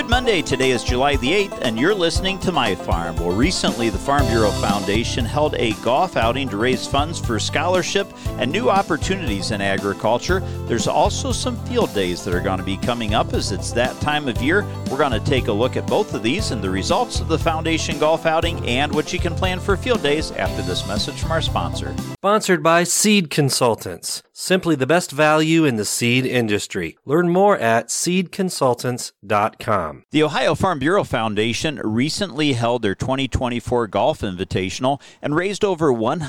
Good Monday. Today is July the 8th, and you're listening to My Farm. Well, recently the Farm Bureau Foundation held a golf outing to raise funds for scholarship and new opportunities in agriculture. There's also some field days that are going to be coming up as it's that time of year. We're going to take a look at both of these and the results of the foundation golf outing and what you can plan for field days after this message from our sponsor. Sponsored by Seed Consultants. Simply the best value in the seed industry. Learn more at seedconsultants.com. The Ohio Farm Bureau Foundation recently held their 2024 Golf Invitational and raised over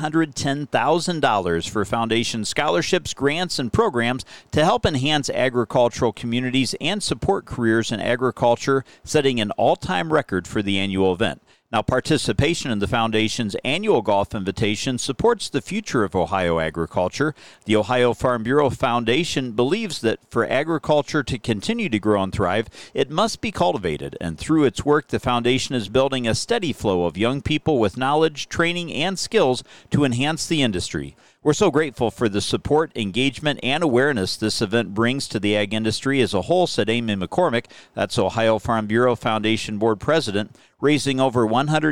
$110,000 for foundation scholarships, grants, and programs to help enhance agricultural communities and support careers in agriculture, setting an all-time record for the annual event. Now, participation in the Foundation's annual Golf Invitation supports the future of Ohio agriculture. The Ohio Farm Bureau Foundation believes that for agriculture to continue to grow and thrive, it must be cultivated. And through its work, the Foundation is building a steady flow of young people with knowledge, training, and skills to enhance the industry. We're so grateful for the support, engagement, and awareness this event brings to the ag industry as a whole, said Amy McCormick. That's Ohio Farm Bureau Foundation Board President. Raising over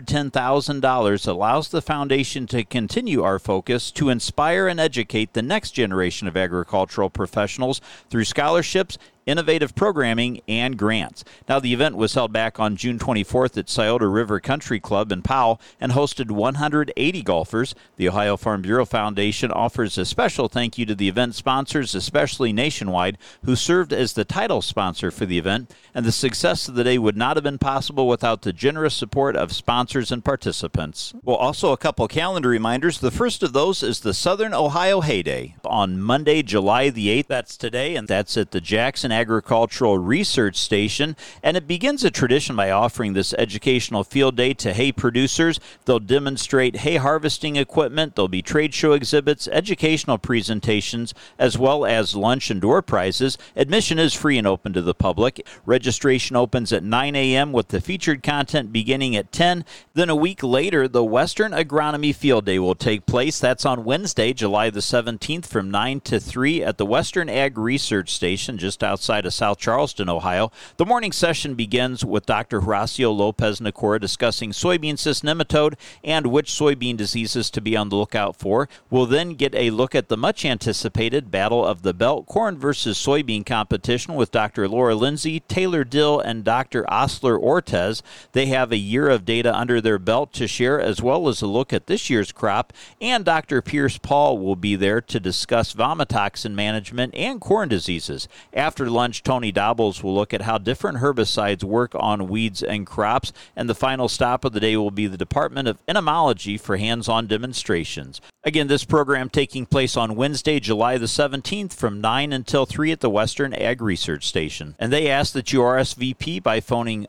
$110,000 allows the foundation to continue our focus to inspire and educate the next generation of agricultural professionals through scholarships, innovative programming, and grants. Now, the event was held back on June 24th at Scioto River Country Club in Powell and hosted 180 golfers. The Ohio Farm Bureau Foundation offers a special thank you to the event sponsors, especially Nationwide, who served as the title sponsor for the event, and the success of the day would not have been possible without the generous support of sponsors and participants. Well, also a couple calendar reminders. The first of those is the Southern Ohio Hay Day on Monday, July the 8th. That's today, and that's at the Jackson Agricultural Research Station, and it begins a tradition by offering this educational field day to hay producers. They'll demonstrate hay harvesting equipment, there'll be trade show exhibits, educational presentations, as well as lunch and door prizes. Admission is free and open to the public. Registration opens at 9 a.m. with the featured content beginning at 10. Then a week later, the Western Agronomy Field Day will take place. That's on Wednesday, July the 17th from 9 to 3 at the Western Ag Research Station just outside of South Charleston, Ohio. The morning session begins with Dr. Horacio Lopez Nicora discussing soybean cyst nematode and which soybean diseases to be on the lookout for. We'll then get a look at the much-anticipated Battle of the Belt corn versus soybean competition with Dr. Laura Lindsay, Taylor Dill, and Dr. Osler Ortez. They have a year of data under their belt to share, as well as a look at this year's crop, and Dr. Pierce Paul will be there to discuss vomitoxin management and corn diseases. After lunch, Tony Dobbles will look at how different herbicides work on weeds and crops, and the final stop of the day will be the Department of Entomology for hands-on demonstrations. Again, this program taking place on Wednesday, July the 17th from 9 until 3 at the Western Ag Research Station. And they ask that you RSVP by phoning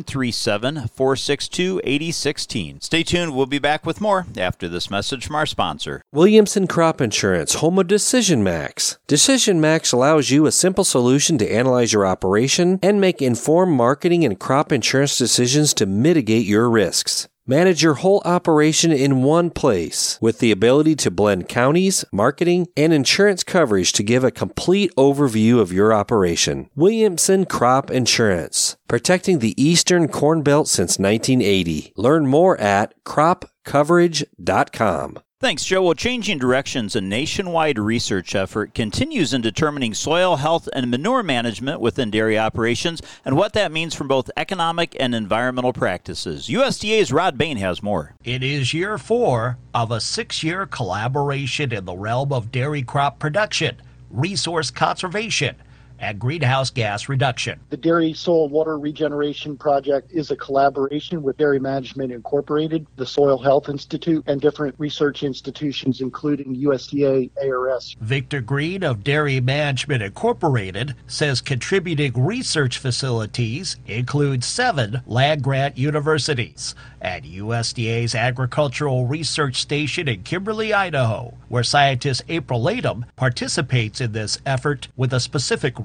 937-462-8016. Stay tuned. We'll be back with more after this message from our sponsor. Williamson Crop Insurance, home of Decision Max. Decision Max allows you a simple solution to analyze your operation and make informed marketing and crop insurance decisions to mitigate your risks. Manage your whole operation in one place with the ability to blend counties, marketing, and insurance coverage to give a complete overview of your operation. Williamson Crop Insurance, protecting the Eastern Corn Belt since 1980. Learn more at cropcoverage.com. Thanks, Joe. Well, Changing Directions, a nationwide research effort, continues in determining soil health and manure management within dairy operations and what that means from both economic and environmental practices. USDA's Rod Bain has more. It is year 4 of a 6-year collaboration in the realm of dairy crop production, resource conservation, and greenhouse gas reduction. The Dairy Soil Water Regeneration Project is a collaboration with Dairy Management Incorporated, the Soil Health Institute, and different research institutions, including USDA, ARS. Victor Green of Dairy Management Incorporated says contributing research facilities include 7 land-grant universities and USDA's Agricultural Research Station in Kimberly, Idaho, where scientist April Latham participates in this effort with a specific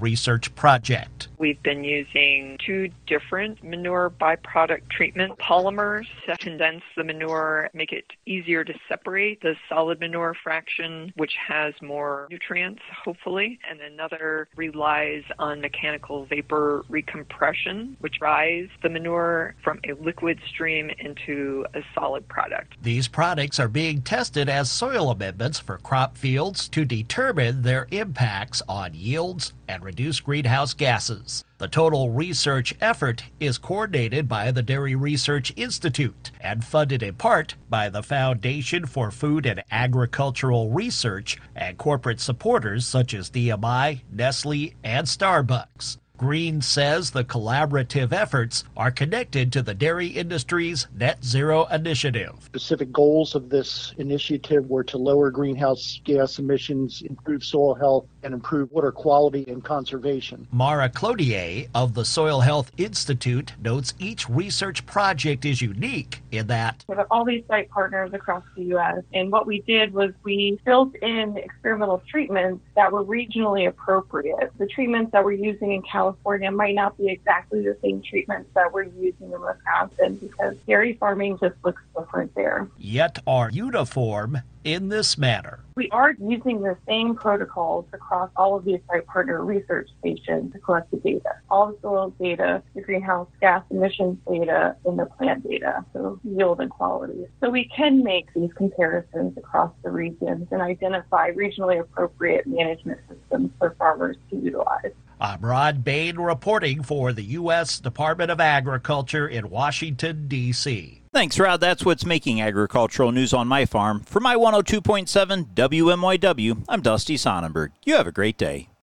research project. We've been using 2 different manure byproduct treatment polymers to condense the manure, make it easier to separate the solid manure fraction, which has more nutrients, hopefully. And another relies on mechanical vapor recompression, which dries the manure from a liquid stream into a solid product. These products are being tested as soil amendments for crop fields to determine their impacts on yields and reduce greenhouse gases. The total research effort is coordinated by the Dairy Research Institute and funded in part by the Foundation for Food and Agricultural Research and corporate supporters such as DMI, Nestle, and Starbucks. Green says the collaborative efforts are connected to the dairy industry's Net Zero initiative. Specific goals of this initiative were to lower greenhouse gas emissions, improve soil health, and improve water quality and conservation. Mara Cloutier of the Soil Health Institute notes each research project is unique in that we have all these site partners across the U.S. And what we did was we built in experimental treatments that were regionally appropriate. The treatments that we're using in California might not be exactly the same treatments that we're using in Wisconsin because dairy farming just looks different there. Yet are uniform in this manner. We are using the same protocols across all of these site partner research stations to collect the data. All the soil data, the greenhouse gas emissions data, and the plant data, so yield and quality. So we can make these comparisons across the regions and identify regionally appropriate management systems for farmers to utilize. I'm Rod Bain reporting for the U.S. Department of Agriculture in Washington, D.C. Thanks, Rod. That's what's making agricultural news on my farm. For my 102.7 WMYW, I'm Dusty Sonnenberg. You have a great day.